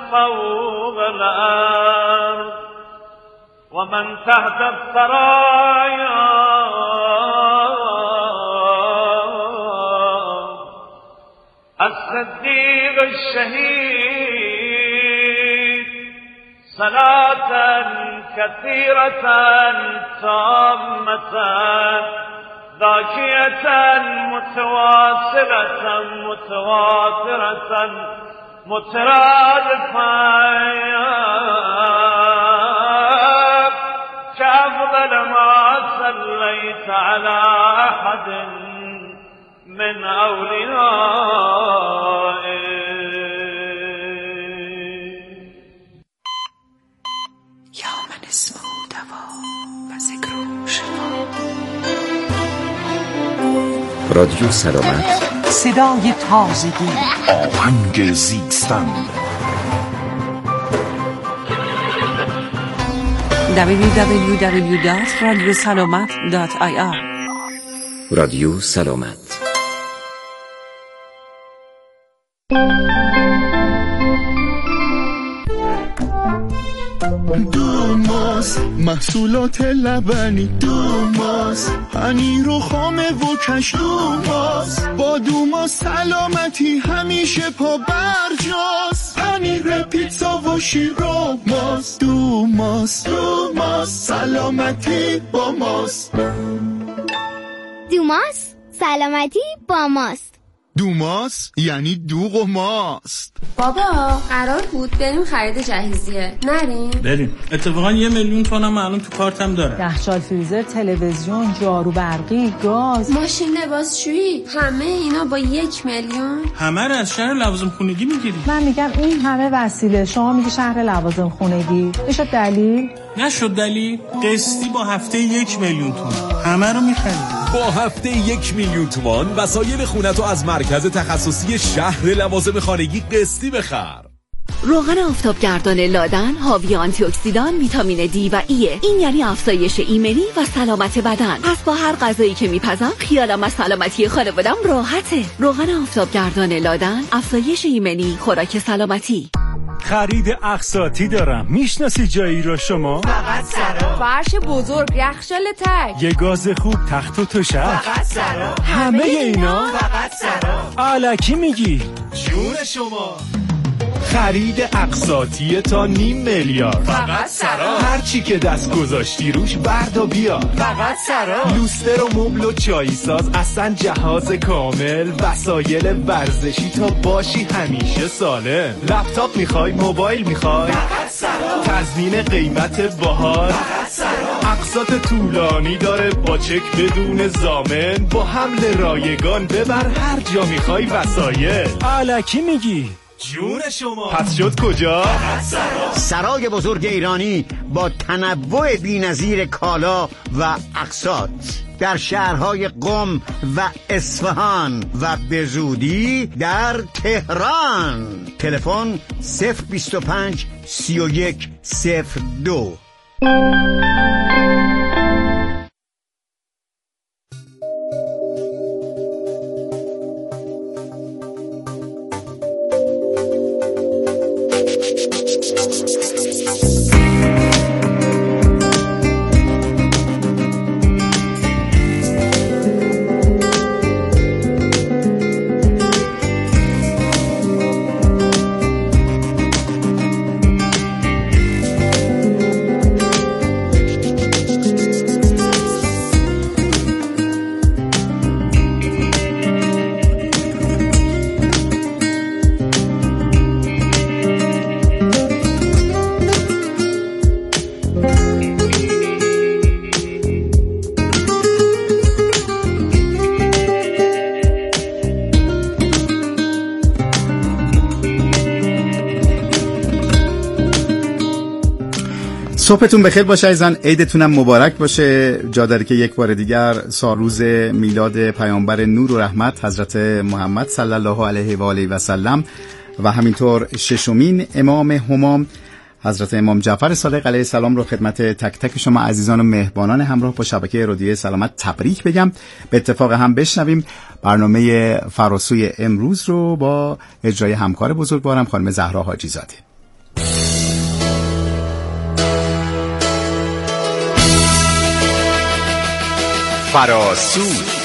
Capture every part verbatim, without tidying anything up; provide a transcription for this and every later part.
فوق الأرض ومن تحت الثرايا الصديق الشهيد صلاة كثيرة تامة ذاكية متواصلة متواترة مترادفة كأفضل ما صليت على أحد من أوليائه. یا من اسمه دوا و ذکر شفا. رادیو سلامت، صدای تازگی، آهنگ زیستن. دبلیو دبلیو دبلیو دات رادیو سلامت دات آی آر. رادیو سلامت. دوماس محصولات لبنی، دوماس پنیر و خامه و کش، دوماس با دوماس سلامتی همیشه پا برجاست. پنیر پیتزا و شیر و ماست، دوماس دوماس سلامتی با ماست. دوماس سلامتی با ماست. دوماس یعنی دوغ و ماست. بابا قرار بود بریم خرید جهیزیه، نریم؟ بریم. اتفاقا یه میلیون تومنم الان تو کارتم داره. یخچال، فریزر، تلویزیون، جارو برقی، گاز، ماشین لباسشویی، همه اینا با یک میلیون. همه رو از شهر لوازم خونگی میگیری. من میگم این همه وسیله، شما میگی شهر لوازم خونگی. میشه دلیل؟ نشد دلیل. قسطی با هفته یک میلیون تومان همه رو میخریم. با هفته یک میلیون تومان وسایل خونتو از مرکز تخصصی شهر لوازم خانگی قسطی بخر. روغن آفتابگردان لادن حاوی آنتی اکسیدان، ویتامین دی و ایه. این یعنی افزایش ایمنی و سلامت بدن. پس با هر غذایی که میپزم خیالم از سلامتی خانوادم راحته. روغن آفتابگردان لادن، افزایش ایمنی، خوراک سلامتی. خرید اقساطی دارم، میشناسی جایی رو شما؟ فقط سرا. فرش بزرگ، یخچال تک، یه گاز خوب، تخت و تشک، فقط سرا. همه اینا فقط سرا. الکی میگی؟ جون شما. خرید اقساطی تا نیم میلیارد، فقط سرا. هر چی که دست گذاشتی روش بردا بیار، فقط سرا. لوستر و مبل و چایی ساز، اصلا جهاز کامل، وسایل ورزشی تا باشی همیشه سالم. لپتاپ میخوای، موبایل میخوای، فقط سرا. تضمین قیمت باحال، فقط سرا. اقساط طولانی داره با چک بدون ضامن، با حمل رایگان ببر هر جا میخوای وسایل. الکی میگی؟ جون شما. پس شد کجا؟ سرای بزرگ ایرانی با تنوع بی‌نظیر کالا و اقساط در شهرهای قم و اصفهان و به زودی در تهران. تلفن صفر بیست و پنج سی و یک صفر دو. صبحتون بخیر باشه عزیزان، عیدتونم مبارک باشه. جا داره که یک بار دیگر سالروز میلاد پیامبر نور و رحمت حضرت محمد صلی الله علیه و آله و سلم و همینطور ششمین امام همام حضرت امام جعفر صادق علیه السلام رو خدمت تک تک شما عزیزان و مهربانان همراه با شبکه رادیو سلامت تبریک بگم. به اتفاق هم بشنویم برنامه فراسوی امروز رو با اجرای همکار بزرگوارم خانم زهرا حاجی زاده. فراسو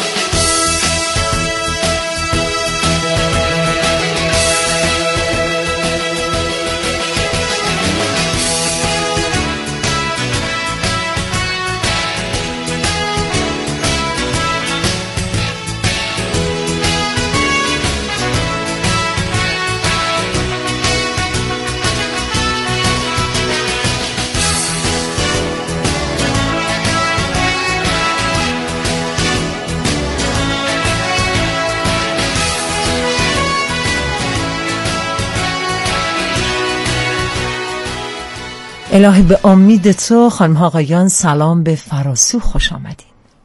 الهی به امید تو خانم ها آقایان سلام به فراسو، خوش آمدین.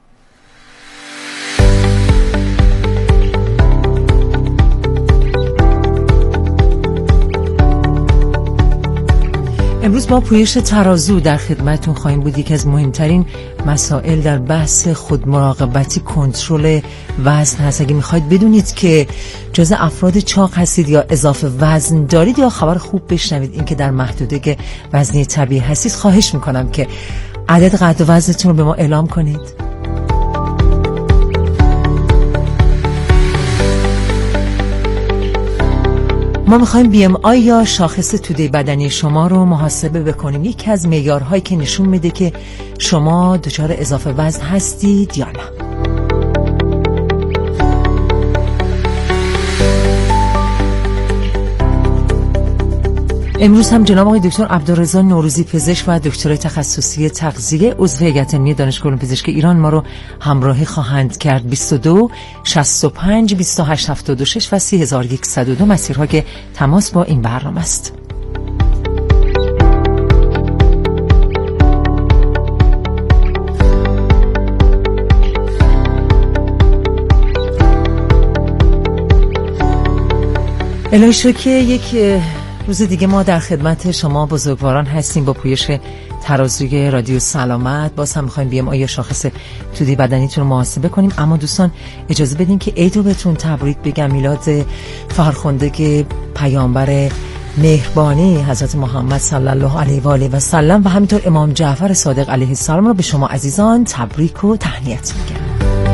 امروز با پویش ترازو در خدمتتون خواهیم بود. یکی از مهمترین مسائل در بحث خودمراقبتی کنترل وزن هست. اگه میخواید بدونید که جز افراد چاق هستید یا اضافه وزن دارید یا خبر خوب بشنوید این که در محدوده وزنی طبیعی هستید، خواهش میکنم که عدد قد و وزنتون رو به ما اعلام کنید. ما میخوایم بی ام آی یا شاخص توده بدنی شما رو محاسبه بکنیم، یکی از معیارهایی که نشون میده که شما دچار اضافه وزن هستید یا نه. امروز هم جناب آقای دکتر عبدالرضا نوروزی پزشک و دکترای تخصصی تغذیه عضو هیئت علمی دانشگاه علوم پزشکی ایران ما رو همراهی خواهند کرد. بیست و دو شصت و پنج بیست و هشت هفتاد و شش و سه هزار و صد و دو مسیرها که تماس با این برنامه است. الهی شکر که یک روز دیگه ما در خدمت شما بزرگواران هستیم با پویش ترازوی رادیو سلامت. باز هم می‌خوایم بیم آیا شاخص توده بدنیتون رو محاسبه کنیم. اما دوستان اجازه بدین که عید رو بهتون تبریک بگم. میلاد فرخنده پیامبر مهربانی حضرت محمد صلی الله علیه و آله و سلم و همینطور امام جعفر صادق علیه السلام رو به شما عزیزان تبریک و تهنیت میگم.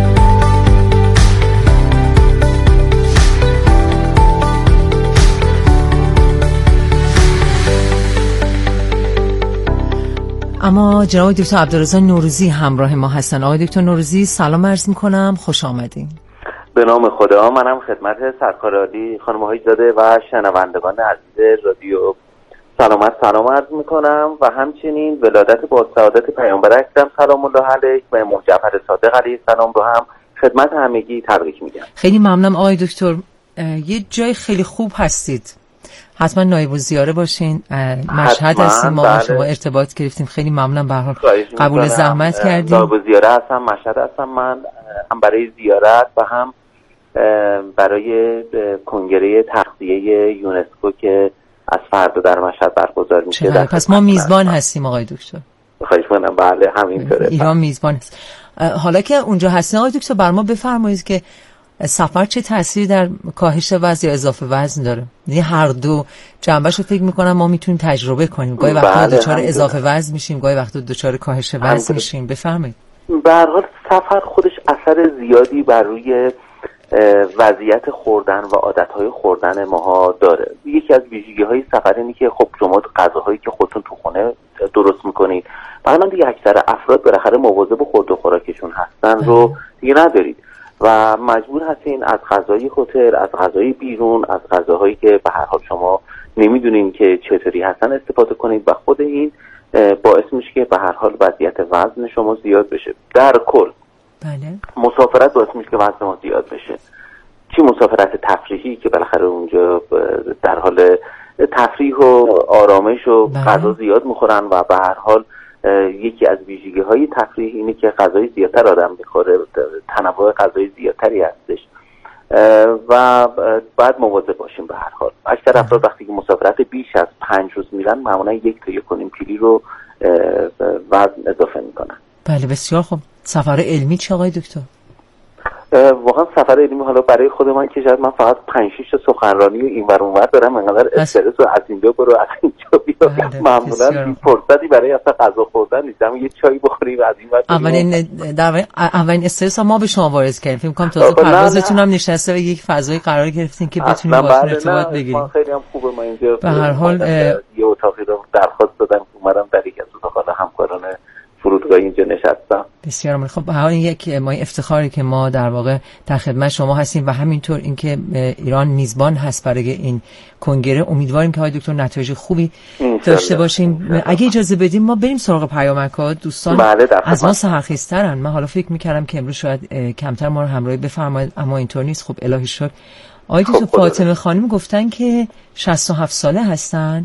اما جناب دکتر عبدالرضا نوروزی همراه ما هستن. آقای دکتر نوروزی سلام عرض میکنم، خوش آمدین. به نام خدا. منم خدمت سرکار عالی خانم های زاده و شنوندگان عزیز رادیو سلامت سلام عرض میکنم و همچنین ولادت با سعادت پیامبر اکرم سلام الله علیه و امام جعفر صادق علیه السلام رو هم خدمت همگی تبریک میگم. خیلی ممنونم آقای دکتر. یه جای خیلی خوب هستید، حتما نایب الزیاره باشین. مشهد هستیم، ما با شما ارتباط گرفتیم، خیلی ممنونم. به هر حال قبول زحمت کردیم. نایب الزیاره هستم، مشهد هستم من، هم برای زیارت و هم برای کنگره تغذیه یونسکو که از فردا در مشهد برگزار میشه. پس ما میزبان هستیم آقای دکتر. خواهش می‌کنم. بله همینطوره. ایران میزبان است. حالا که اونجا هستین آقای دکتر بر ما بفرمایید که سفر چه تأثیری در کاهش وزن یا اضافه وزن داره؟ یعنی هر دو جنبه‌ش رو فکر می‌کنم ما میتونیم تجربه کنیم. گاهی وقتا دچار اضافه وزن میشیم، گاهی وقتا دچار کاهش وزن میشیم. بفرمایید. به هر حال سفر خودش اثر زیادی بر روی وضعیت خوردن و عادت‌های خوردن ماها داره. یکی از ویژگی‌های سفر اینه که خب شما غذاهایی که خودتون تو خونه درست می‌کنید، مثلا دیگه اکثر افراد بالاخره مواظب خورد و خوراکشون هستن رو دیگه ندارید و مجبور هستین از غذای هتل، از غذای بیرون، از غذاهایی که به هر حال شما نمیدونین که چطوری هستن استفاده کنید و خود این باعث میشه که به هر حال وضعیت وزن شما زیاد بشه. در کل بله. مسافرت باعث میشه که وزن ما زیاد بشه. چی مسافرت تفریحی که بالاخره اونجا در حال تفریح و آرامش و غذا زیاد میخورن و به هر حال یکی از ویژگی‌های تفریح اینه که غذای زیادتر آدم میخوره، تنوع غذای زیادتری هستش و باید مواظب باشیم. به هر حال اکثر افراد وقتی که مسافرت بیش از پنج روز میرن معمولا یک تا یک و نیم کیلو رو وزن اضافه میکنن. بله بسیار خوب. سفر علمی چه آقای دکتر؟ واقعا سفر علمی حالا برای خود من که شاید من فقط پنج شش تا سخنرانی و این ور اون ور دارم، انقدر استرس و از اینجا برو از اینجا حسابی معمولا فرصتی برای اصلا غذا خوردن نیست، اما یه چای بخوریم از این وقت. اولین در اولین استرس ما به شما وارد کردیم، فکر کنم تازه پروازتون هم نشسته و یک فضای قرار گرفتین که بتونیم باهاتون ارتباط بگیریم. خیلی هم خوبه. ما اینجا به هر حال یه اتاقی رو درخواست دادم که اومدم در یک از اتاقات همکاران فرودگاه اینجا نشستم. بسیار عالی. خب به هر حال یک ما افتخاری که ما در واقع در خدمت شما هستیم و همینطور اینکه ایران میزبان هست برای این کنگره. امیدواریم که های دکتر نتایج خوبی داشته باشیم. اگه اجازه بدیم ما بریم سراغ پیامک‌ها. دوستان بله از ما سحرخیزترن. من حالا فکر می‌کردم که امروز شاید کمتر ما رو همراهی بفرمایید، اما اینطور نیست. خب الهی شکر. آقای دکتر فاطمه خانم گفتن که شصت و هفت ساله هستن،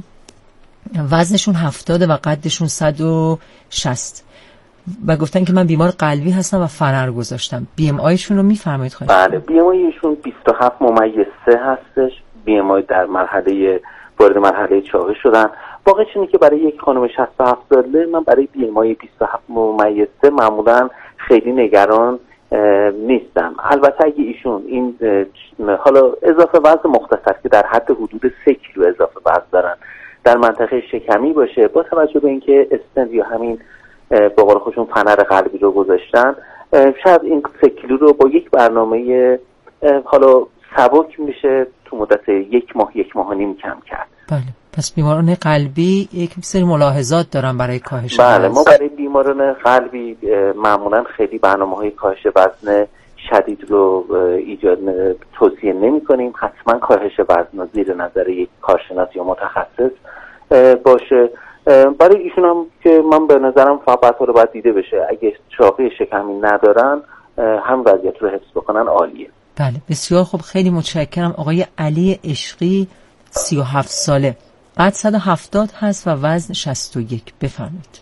وزنشون هفتاد و قدشون صد و شصت و گفتن که من بیمار قلبی هستم و فرر گذاشتم. بی ام آیشون رو میفرمایید خواهید؟ بله، بی ام آیشون بیست و هفت ممیز سه هستش. بی ام آی در مرحله وارد مرحله چاقی شدن. واقعش اینه که برای یک خانم شصت و هفت ساله من برای بی ام آی بیست و هفت ممیز سه معمولا خیلی نگران نیستم. البته اگه ایشون این حالا اضافه وزن مختصر که در حد حدود سه کیلو اضافه وزن دارن در منطقه شکمی باشه، با توجه به اینکه استنت یا همین به قول خودشون فنر قلبی رو گذاشتن، شاید این سه کیلو رو با یک برنامه حالا سبک میشه تو مدت یک ماه یک ماه و نیم کم کرد. بله، پس بیماران قلبی یک سری ملاحظات دارن برای کاهش وزن. بله، ما برای بیماران قلبی معمولا خیلی برنامه‌های کاهش وزن شدید رو ایجاد توصیه نمی کنیم. حتما کاهش وزن زیر نظر یک کارشناس یا متخصص باشه. برای ایشون هم که من به نظرم فقط رو باید دیده بشه. اگه چاقی شکمی ندارن هم وضعیت رو حفظ بکنن عالیه. بله، بسیار خوب. خیلی متشکرم. آقای علی عشقی سی و هفت ساله، قد صد و هفتاد هست و وزن شصت و یک. بفرمایید.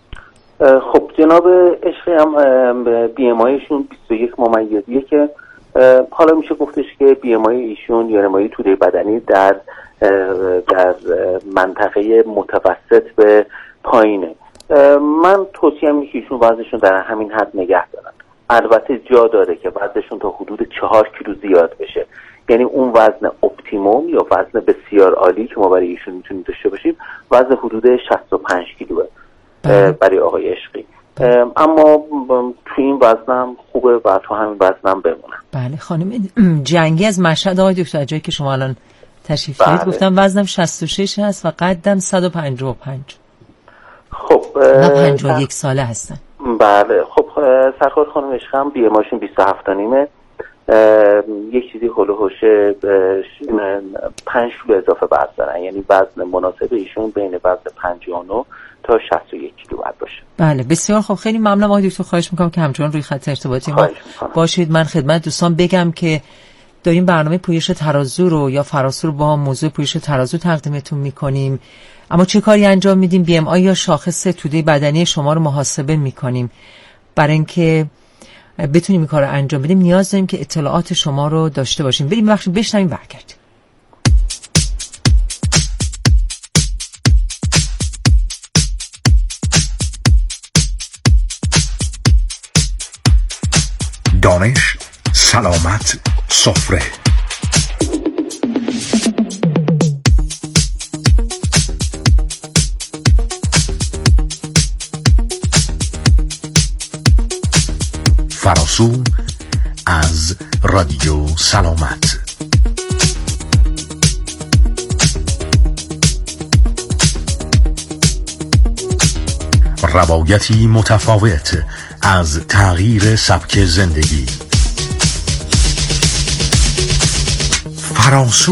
خب جناب عشقی هم بی ام آیشون بیست و یک ممیزیه که حالا میشه گفتش که بی ام آی ایشون یا ام آی توده بدنی در در منطقه متوسط به پایینه. من توصیه اینه که ایشون وزنشون در همین حد نگه دارن. البته جا داره که وزنشون تا حدود چهار کیلو زیاد بشه، یعنی اون وزن اپتیموم یا وزن بسیار عالی که ما برای ایشون میتونیم داشته باشیم وزن حدود شصت و پنج کیلوه برای آقای عشقی. اما تو این وزنم خوبه و تو همین وزنم بمونم. بله، خانم جنگی از مشهد. آقای دکتر جایی که شما الان تشریف دارید، بله. گفتم وزنم شصت و شش هست و قدم صد و پنجاه و پنج. خب و پنجاه و یک ساله هستن. بله، خب سرکار خانم عشقم بی ام آیشون بیست و هفت تا نیمه، یک چیزی هلو هوشه پنج کیلو اضافه وزن دارن، یعنی وزن مناسب ایشون بین وزن پنجاه و نه تا شصت و یک کیلو باشه. بله، بسیار خوب. خیلی ممنونم آقای دکتر. خواهش میکنم که همچنان روی خط ارتباطی ما باشید. من خدمت دوستان بگم که داریم برنامه پویش ترازو رو یا فراسو رو با موضوع پویش ترازو تقدیمتون میکنیم. اما چه کاری انجام میدیم؟ بی ام آی یا شاخص توده بدنی شما رو محاسبه میکنیم. برای اینکه بتونیم این کار رو انجام بدیم نیاز داریم که اطلاعات شما رو داشته باشیم. بریم بخش بشنویم برگردیم. دانش، سلامت، سفره. فراسو از رادیو سلامت. روایتی متفاوت از تغییر سبک زندگی. فراسو.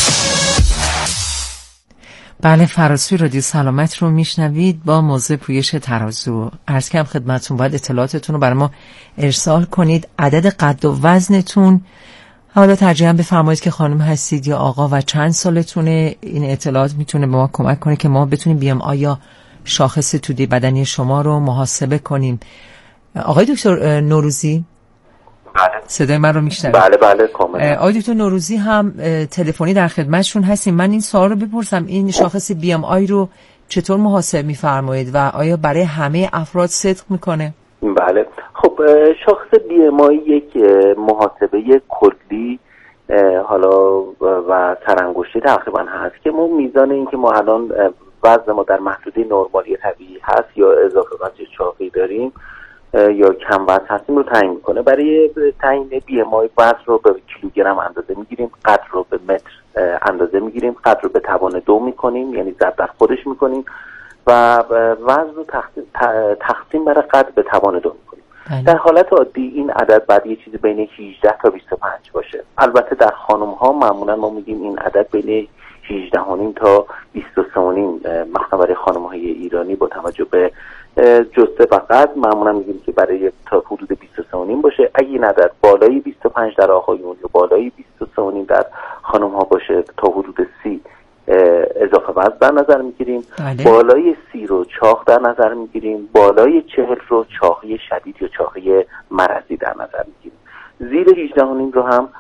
بله، فراسو رادیو سلامت رو میشنوید با موضوع پویش ترازو. عرض کنم خدمتتون باید اطلاعاتتون رو برای ما ارسال کنید. عدد قد و وزنتون، حالا ترجیحاً بفرمایید که خانم هستید یا آقا و چند سالتونه. این اطلاعات میتونه به ما کمک کنه که ما بتونیم بی ام آی یا شاخص توده بدنی شما رو محاسبه کنیم. آقای دکتر نوروزی، بله، صدای من رو میشنوید؟ بله بله کاملا. آقای دکتر نوروزی هم تلفنی در خدمتشون هستیم. من این سوال رو بپرسم، این شاخص بی ام آی رو چطور محاسبه میفرمایید و آیا برای همه افراد صدق میکنه؟ بله، خب شاخص بی ام آی یک محاسبه کلی حالا و سرانگشتی تقریبا هست که ما میزان این که ما الان وزن ما در محدوده نرمالی طبیعی هست یا اضافه وزن چاقی داریم یا کم وزن هستیم رو تعیین میکنه. برای تعیین بی ام آی وزن رو به کیلوگرم اندازه میگیریم، قد رو به متر اندازه میگیریم، قد رو به توان دو میکنیم یعنی ضرب در خودش میکنیم و وزن رو تقسیم بر قد به توان دو میکنیم. در حالت عادی این عدد بعد یه چیزی بین هجده تا بیست و پنج باشه. البته در خانم ها معمولا ما میگیم این عدد بین هجده و نیم تا بیست و سه و نیم، مثلا برای خانم های ایرانی با توجه به جسته و قد معمولا میگیم که برای تا حدود بیست و سه و نیم باشه. اگه این عدد بالای بیست و پنج در آقایون یا بالای بیست و سه و نیم در خانم ها باشه تا حدود سی اضافه وزن در نظر میگیریم. بله. بالای سی رو چاق در نظر میگیریم، بالای چهل رو چاقی شدید یا چاقی مرضی در نظر میگیریم. زیر هجده و نیم رو هم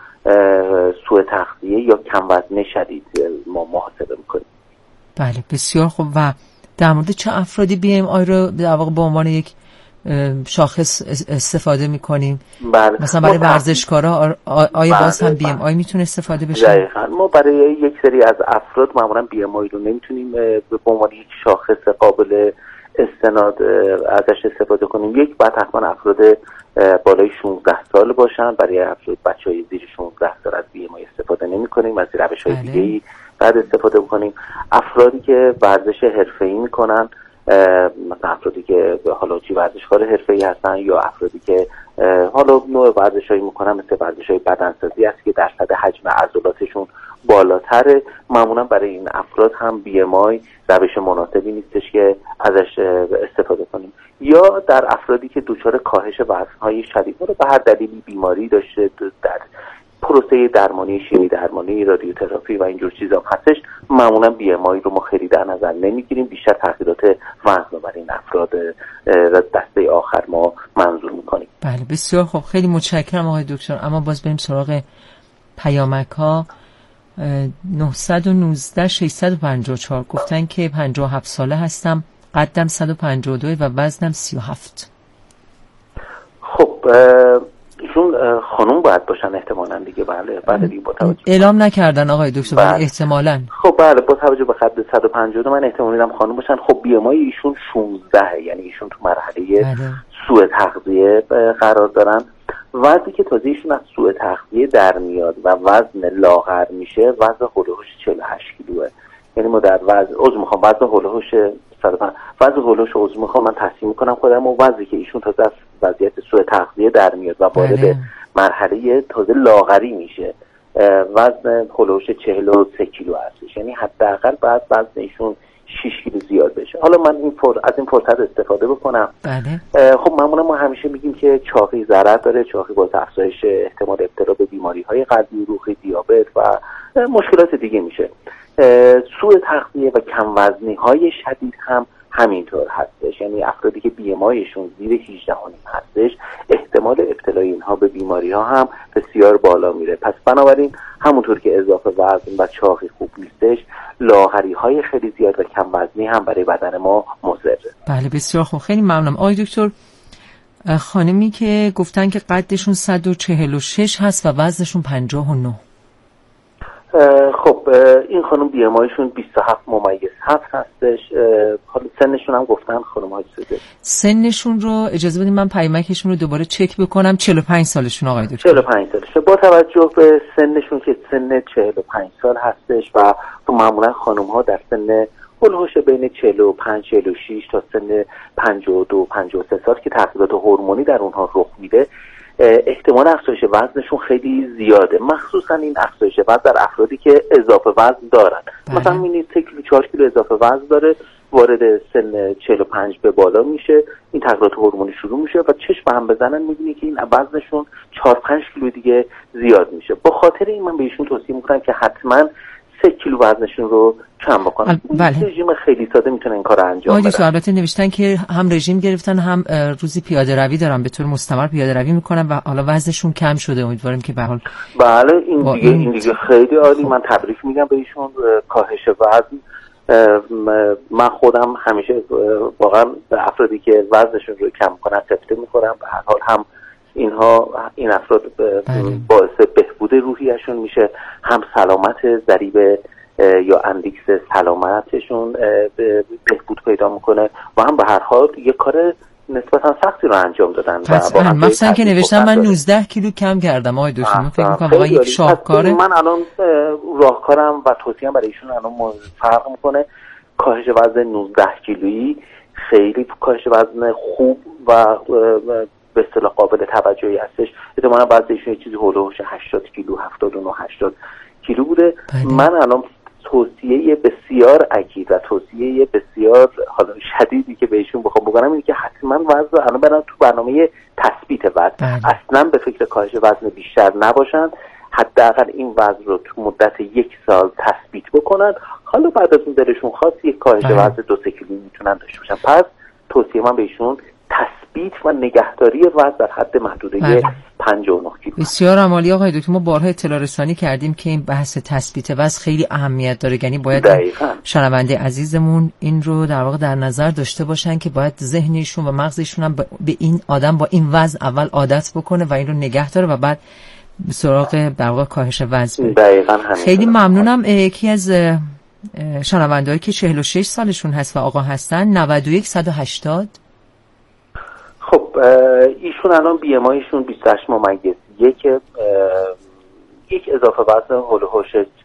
سوء تغذیه یا کم وزنی شدید ما محاسبه میکنیم. بله بسیار خوب. و در مورد چه افرادی بی ام آی رو در واقع به عنوان یک شاخص استفاده میکنیم؟ بله. مثلا برای ورزشکارا آیا بله. باز هم بی ام آی میتونه استفاده بشه؟ دقیقاً. ما برای یک سری از افراد معمولا بی ام آی رو نمیتونیم به عنوان یک شاخص قابل استناد ازش استفاده کنیم. یک بعد حتما افراد بالای شانزده سال باشن. برای افراد بچهای زیر شانزده سال از بی ام آی استفاده نمی‌کنیم، از روش‌های بله. دیگه‌ای بعد استفاده بکنیم. افرادی که ورزش حرفه‌ای می‌کنن، مثلا افرادی که حالا چی ورزشکار حرفه‌ای هستن یا افرادی که حالا نوع ورزشایی می‌کنن مثل ورزش‌های بدنسازی است که درصد حجم عضلاتشون بالاتره، معمولا برای این افراد هم بی ام آی روش مناسبی نیستش که ازش استفاده کنیم. یا در افرادی که دچار کاهش وزن‌های شدید رو به هر دلیلی بیماری داشته، در پروسه درمانی شیمی درمانی رادیوتراپی و اینجور چیزا هستش، معمولا بی ام آی رو ما خیلی در نظر نمیگیریم. بیشتر تغییرات وزن رو برای این افراد دسته آخر ما منظور میکنیم. بله بسیار خوب، خیلی متشکرم آقای دکتر. اما باز بریم سراغ پیامک ها. نه یک نه شش پنج چهار گفتن که پنجاه و هفت ساله هستم، قدم صد و پنجاه و دو و وزنم سی و هفت. خب ایشون خانم باید باشن احتمالاً دیگه. بله بله دیگه با توجه اعلام نکردن آقای دکتر ولی بله. احتمالاً خب بله با توجه به قد صد و پنجاه و دو من احتمال میدم خانم باشن. خب بی ام آی ایشون شانزده، یعنی ایشون تو مرحله بله. سوء تغذیه قرار دارن. وزنی که تازه ایشون از سوء تغذیه در میاد و وزن لاغر میشه وزن هولوش چهل و هشت کیلوه. یعنی ما در وزن عضو میخوام وزن هولوش صد و پنج وزن هولوش عضو میخوام من تصمیم کنم خودم و وزنی که ایشون تازه از وضعیت سوء تغذیه در میاد و وارد بله. مرحله تازه لاغری میشه وزن هولوش چهل و سه کیلو هستش. یعنی حداقل بعد وزن ایشون شش کیلو زیاد بشه. حالا من این فر... از این فرصت استفاده بکنم. بله. خب معمولا ما همیشه میگیم که چاقی ضرر داره. چاقی باعث افزایش احتمال ابتلا به بیماری‌های قلبی، عروقی، دیابت و مشکلات دیگه میشه. سوء تغذیه و کم وزنی‌های شدید هم همینطور هستش. یعنی افرادی که بی ام آیشون زیر هجده و نیم هستش احتمال ابتلای اینها به بیماری‌ها هم بسیار بالا میره. پس بنابراین همونطور که اضافه وزن و چاقی خوب نیستش، لاغری‌های خیلی زیاد و کم وزنی هم برای بدن ما مضره. بله بسیار خوب، خیلی ممنونم. آقای دکتر خانمی که گفتن که قدشون صد و چهل و شش هست و وزنشون پنجاه و نه. خب این خانم بی ام آیشون بیست و هفت ممیز هفت هستش. حالا سنشون هم گفتن خانم های سوده. سنشون رو اجازه بدید من پیامکشون رو دوباره چک بکنم. چهل و پنج سالشون آقای دکتر. چهل و پنج سالشه. با توجه به سنشون که سن چهل و پنج سال هستش و معمولا خانم ها در سن هولوش بین چهل و پنج چهل و شش تا سن پنجاه و دو پنجاه و سه سال که تغییرات هورمونی در اونها رخ میده، احتمال افزایش وزنشون خیلی زیاده. مخصوصا این افزایش وزن در افرادی که اضافه وزن دارن. بله. مثلا می‌بینید سه کیلو چهار کیلو اضافه وزن داره، وارد سن چهل و پنج به بالا میشه، این تغییرات هورمونی شروع میشه و چشم هم بزنن می‌بینی که این وزنشون چهار پنج کیلو دیگه زیاد میشه. با خاطر این من بهشون توصیه می‌کنم که حتما سه کیلو وزنشون رو کم بکنن. بله. رژیم خیلی ساده میتونه این کارو انجام بده. البته نوشتن که هم رژیم گرفتن هم روزی پیاده روی دارن، به طور مستمر پیاده روی میکنن و حالا وزنشون کم شده. امیدواریم که به هر حال بله این دیگه این دیگه خیلی عالی. من تبریک میگم بهشون کاهش وزن. من خودم همیشه واقعا به افرادی که وزنشون رو کم کنن سفته میخورم. به هر حال هم اینها این افراد باعث بهبود روحیشون میشه، هم سلامت ضریب یا اندیکس سلامتشون بهبود پیدا میکنه و هم به هر حال یه کار نسبتا سختی رو انجام دادن. و مثلا که نوشتم من نوزده کیلو کم کردم آقای دکتر، من فکر می‌کنم واقعا یک شاهکاره. من الان راهکارم و توصیه‌ام برای ایشون الان فرق میکنه. کاهش وزن نوزده کیلویی خیلی کاهش وزن خوب و به اصطلاح قابل توجهی هستش. احتمالاً بعد ایشون چیزی هولوش هشتاد کیلو، هفتاد و نه هشتاد کیلو بوده. بله. من الان توصیه بسیار اکید و توصیه بسیار حالا شدیدی که بهشون بخوام بگم اینه که حتما وزن الان برن تو برنامه تثبیت وزن. بله. اصلا به فکر کاهش وزن بیشتر نباشن، حداقل این وزن رو تو مدت یک سال تثبیت بکنن. حالا بعد از اون دلشون خواست یک کاهش وزن دو سه کیلو میتونن داشته باشن. پس توصیه من بهشون تثبیت و نگهداری وزن در حد محدوده بله. پنجاه و نه کیلو. بسیار عالی آقای دکتر. ما بارها اطلاع رسانی کردیم که این بحث تثبیت وزن خیلی اهمیت داره، یعنی باید شنونده عزیزمون این رو در واقع در نظر داشته باشن که باید ذهنشون و مغزشون هم به این آدم با این وزن اول عادت بکنه و این رو نگه داره و بعد سراغ در واقع کاهش وزن. دقیقاً همین. خیلی ممنونم. یکی از شنونده‌هایی که چهل و شش سالشون هست و آقا هستن، نود و یک صد و هشتاد. خب ایشون الان بی ام آیشون بیست و هشت ممیز یک یک اضافه وزن هولوش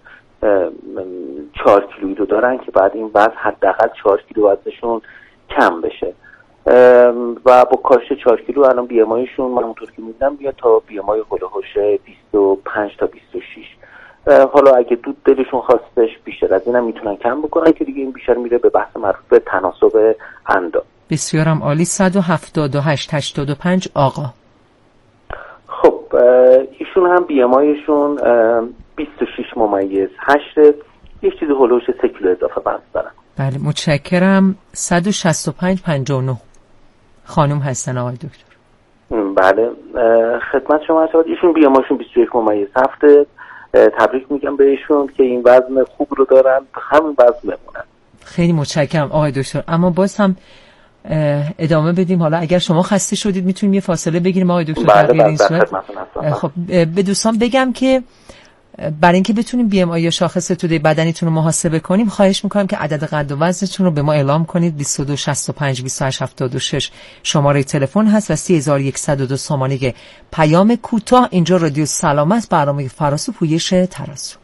چهار کیلویی رو دارن که بعد این وزن حداقل چهار کیلو وزنشون کم بشه و با کاهش چهار کیلو الان بی ام آیشون من اونطور که می‌دیدم بیاد تا بی ام آی هولوش بیست و پنج تا بیست و شش. حالا اگه دود دلشون خواستش بیشتر از اینم میتونن کم بکنن که دیگه این بیشتر میره به بحث مربوط به تناسب اندام. بسیارم عالی. صد و هفتاد و هشت هشتاد و پنج آقا. خب ایشون هم بی ام آیشون بیست و شش ممیز هشت، یک چیز هولوش سه کیلو اضافه وزن دارن. بله متشکرم. صد و شصت و پنج پنجاه و نه خانم هستن آقای دکتر. بله خدمت شما هستم. ایشون بی ام آیشون بیست و یک ممیز هفت. تبریک میگم بهشون که این وزن خوب رو دارن، همین وزن بمونن. خیلی متشکرم آقای دکتر. اما باز هم ادامه بدیم. حالا اگر شما خسته شدید میتونیم یه فاصله بگیریم آقای دکتر. بله بله این صورت. خب به دوستان بگم که برای اینکه بتونیم بی ام آی یا شاخص توده بدنیتون رو محاسبه کنیم خواهش میکنم که عدد قد و وزنتون رو به ما اعلام کنید. بیست و دو شصت و پنج بیست و هشت هفتاد و شش شماره تلفن هست و سی هزار و صد و دو سامانه پیام کوتاه. اینجا رادیو سلامت، برنامه فراس و پویش ترازو.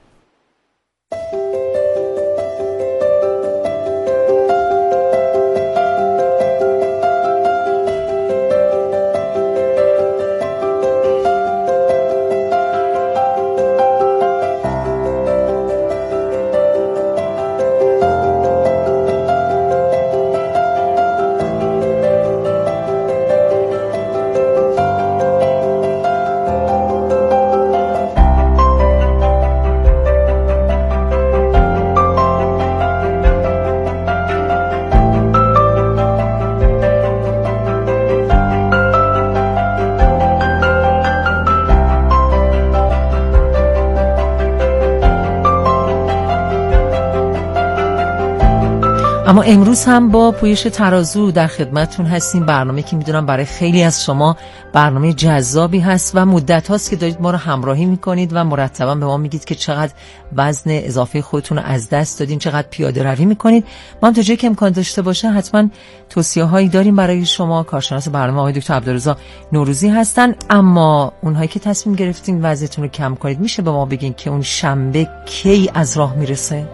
اما امروز هم با پویش ترازو در خدمتتون هستیم. برنامه که میدونم برای خیلی از شما برنامه جذابی هست و مدت هاست که دارید ما رو همراهی میکنید و مرتبا به ما میگید که چقدر وزن اضافه خودتون رو از دست دادین، چقدر پیاده روی میکنید. ما هم تا جایی که امکان داشته باشه حتما توصیه هایی داریم برای شما. کارشناس برنامه آقای دکتر عبدالرضا نوروزی هستن. اما اونهایی که تصمیم گرفتین وزنتون رو کم کنید، میشه به ما بگین که اون شنبه کی از راه میرسه؟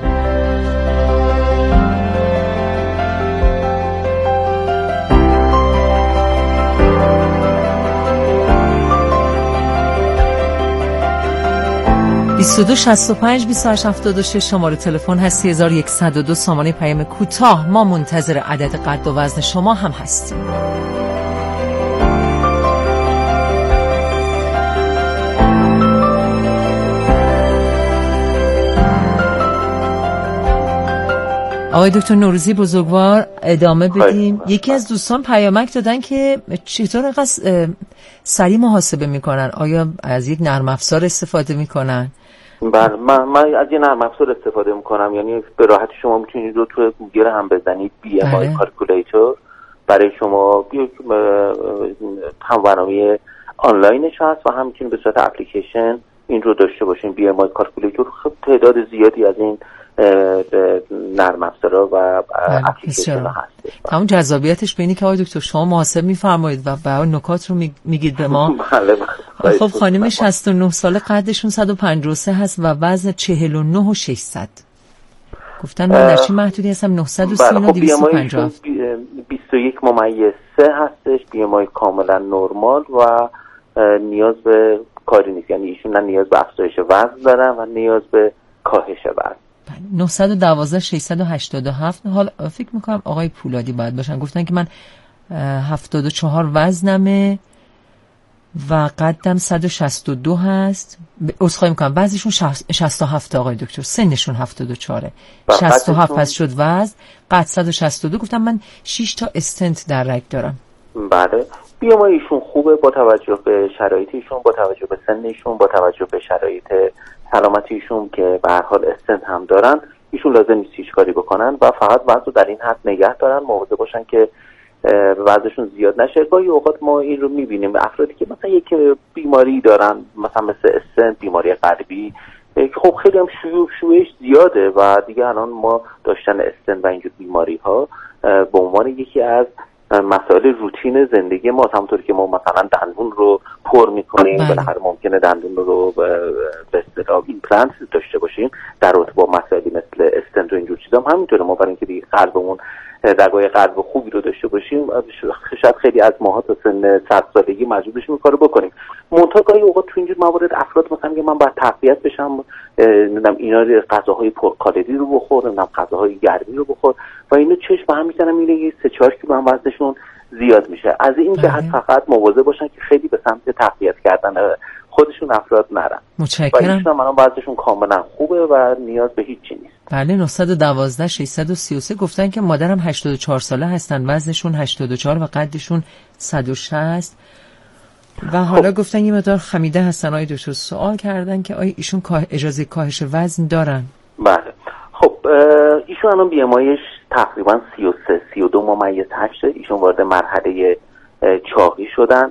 بیست و دو شصت و پنج بیست و هشت هفتاد و شش شماره تلفن هست. سه هزار و صد و دو سامانه پیام کوتاه. ما منتظر عدد قد و وزن شما هم هستیم. آقای دکتر نوروزی بزرگوار ادامه بدیم. یکی از دوستان پیامک دادن که چطور اینقدر سریع محاسبه میکنن؟ آیا از یک نرم افزار استفاده میکنن؟ بله من, من از یه نرم افزار استفاده میکنم، یعنی به راحتی شما میتونید رو توی گوگل هم بزنید بی ام آی کالکولیتور، برای شما هم برنامه آنلاینش هست و هم میتونید به صورت اپلیکیشن این رو داشته باشیم. بی ام آی کالکولیتور خب تعداد زیادی از این نرم افزارها و اپلیکیشن هست. همون جذابیتش به اینه که آقای دکتر شما محاسب میفرمایید و به نکات رو میگید به ما. بله. خب خانم شصت و نه ساله، قدشون صد و پنجاه و سه هست و وزن چهل و نه و ششصد. گفتن من در چه محدودی هستم؟ نهصد و سی و دویست و پنجاه و هفت. بیست و یک ممیز سه هستش. بی ام آی کاملا نرمال و نیاز به کاری نیست، یعنی ایشون نه نیاز به افزایش وزن دارن و نیاز به کاهش وزن. نهصد و دوازده ششصد و هشتاد و هفت. حالا فکر میکنم آقای پولادی باید باشن. گفتن که من هفتاد و چهار وزنمه و قدم صد و شصت و دو هست. عذرخواهی میکنم وزنشون شصت و هفت آقای دکتر، سنشون هفتاد و چهار. شصت و هفت هست شد وزن، قد صد و شصت و دو. گفتم من شش تا استنت در رگ دارم. بله. بی ام آی ایشون خوبه با توجه به شرایط ایشون، با توجه به سن ایشون، با توجه به شرایط سلامتی ایشون که به هر حال استنت هم دارن. ایشون لازم نیست هیچ کاری بکنن و فقط وزن رو در این حد نگه دارن، مواظب باشن که وزنشون زیاد نشه. گاهی اوقات ما این رو میبینیم افرادی که مثلا یک بیماری دارن، مثلا مثل استنت، بیماری قلبی که خب خیلی هم شیوع شیوعش زیاده و دیگه الان ما داشتن استنت و اینجور بیماری ها به عنوان یکی از مسائل روتین زندگی ما، همونطوری که ما مثلا دندون رو پر میکنیم، بالاخره ممکنه دندون رو به اصطلاح ایمپلنت داشته باشیم در رابطه با مسائلی مثل استنت و اینجور چیزا هم همینطوره. ما برای اینکه دیگه قلبمون رگای قلب خوبی رو داشته باشیم شاید خیلی از ماها تا سن صد سالگی مجبور بشیم کارو بکنیم. منتها گاهی اوقات تو اینجور موارد افراد مثلا میگه من باید تقویت بشم، نمیدونم اینا غذاهای پرکالری رو بخور، نمیدونم غذاهای گرمی رو بخور و اینو چشم به هم میزنن میبینن سه چهار کیلو هم وزنشون زیاد میشه. از این جهت فقط مواظب باشن که خیلی به سمت تقویت کردن خودشون افراد نرن. متشکرم. و ایشون هم وزنشون کاملا خوبه و نیاز به هیچی نیست. بله. نهصد و دوازده ششصد و سی و سه. گفتن که مادرم هشتاد و چهار ساله هستن، وزنشون هشتاد و چهار و قدشون صد و شصت و حالا خب. گفتن یه مقدار خمیده هستن. آقای دکتر سوال کردن که آیا ایشون اجازه کاهش وزن دارن؟ بله. خب ایشون الان بی ام آیش تقریبا سی و سه سی و دو ممیز هشت. ایشون وارد مرحله چاقی شدن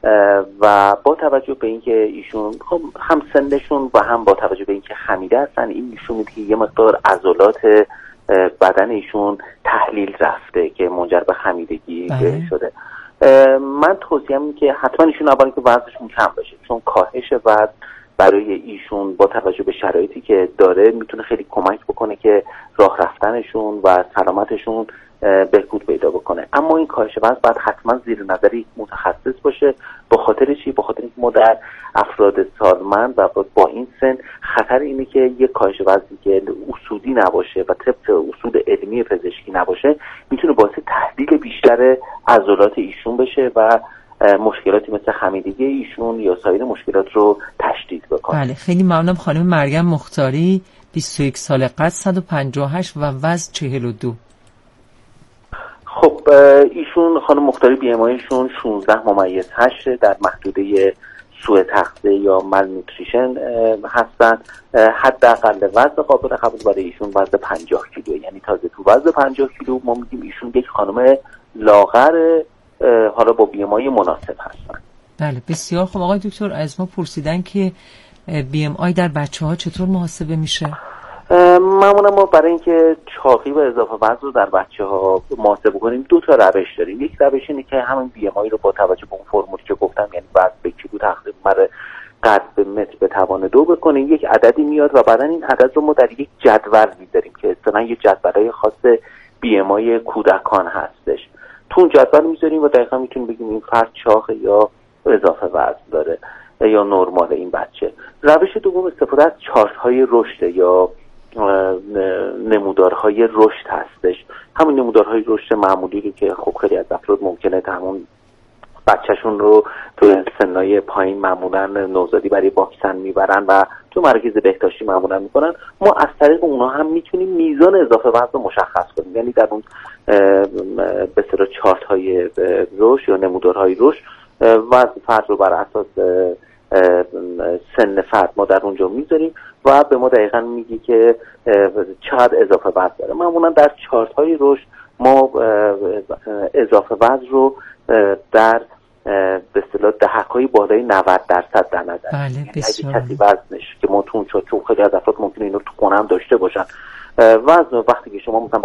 و با توجه به اینکه ایشون خب هم سنشون و هم با توجه به اینکه خمیده هستن، این نشون میده که یه مقدار عضلات بدن ایشون تحلیل رفته که منجر به خمیدگی بله. شده. من توصیه‌ام اینه که حتما ایشون اولا که وزنشون کم بشه، چون کاهش وزن برای ایشون با توجه به شرایطی که داره میتونه خیلی کمک بکنه که راه رفتنشون و سلامتشون بهبود پیدا بکنه. اما این کاهش وزن باید حتما زیر نظر یک متخصص باشه. با خاطر چی؟ با خاطر اینکه ما در افراد سالمند و با این سن خطر اینه که یک کاهش وزنی که اصولی نباشه و طبق اصول علمی پزشکی نباشه میتونه باعث تهدید بیشتر عضلات ایشون بشه و مشکلاتی مثل خمیدگی ایشون یا سایر مشکلات رو تشدید بکنه. بله. خیلی ممنونم خانم مریم مختاری، بیست و یک ساله، قد صد و پنجاه و هشت و وزن چهل و دو. خب ایشون خانم مختاری بی ام آیشون شانزده ممیز هشت، در محدوده سوء تغذیه یا مال نوتریشن هستن. حداقل وزن قابل قبول برای ایشون وزن پنجاه کیلو، یعنی تازه تو وزن پنجاه کیلو ما میگیم ایشون یک خانم لاغر حالا با بی ام آی مناسب هستن. بله بسیار خوب. آقای دکتر از ما پرسیدن که بی ام آی در بچه ها چطور محاسبه میشه؟ معمولا ما برای اینکه چاقی و اضافه وزن رو در بچه ها محاسبه کنیم دو تا روش داریم. یک روش اینه که همین بی ام آی رو با توجه به اون فرمولی که گفتم، یعنی وزن به کیلو تقریبا برای قد به متر به توان دو بکنیم، یک عددی میاد و بعدن این عدد رو ما در یک جدول میذاریم که اصطلاحاً یک جدولای خاص بی ام آی کودکان هستش. تو اون جدول میذاریم و دقیقاً میتونیم بگیم این فرد چاقه یا اضافه وزن داره یا نرمال این بچه. روش دوم استفاده از چارت‌های رشد یا نمودارهای رشد هستش. همون نمودارهای رشد معمولی رو که خب خیلی از افراد ممکنه همون بچهشون رو تو سنای پایین معمولا نوزادی برای واکسن میبرن و تو مراکز بهداشتی معمولا میکنن. ما از طریق اونها هم میتونیم میزان اضافه وزن رو مشخص کنیم، یعنی در اون به اصطلاح چارت های رشد یا نمودارهای رشد وزن فرد رو بر اساس سن فرد ما در اونجا میذاریم و به ما دقیقاً میگی که چقدر اضافه وزن داره. معمولا در چارت های رشد ما اضافه وزن رو در به اصطلاح دهک‌های بالای نود درصد در نظر. بله بسیار. اگه کسی وزنش که متون شد، چون خیلی از افراد ممکنه اینو تو خونه هم داشته باشن، وزن وقتی که شما مثلا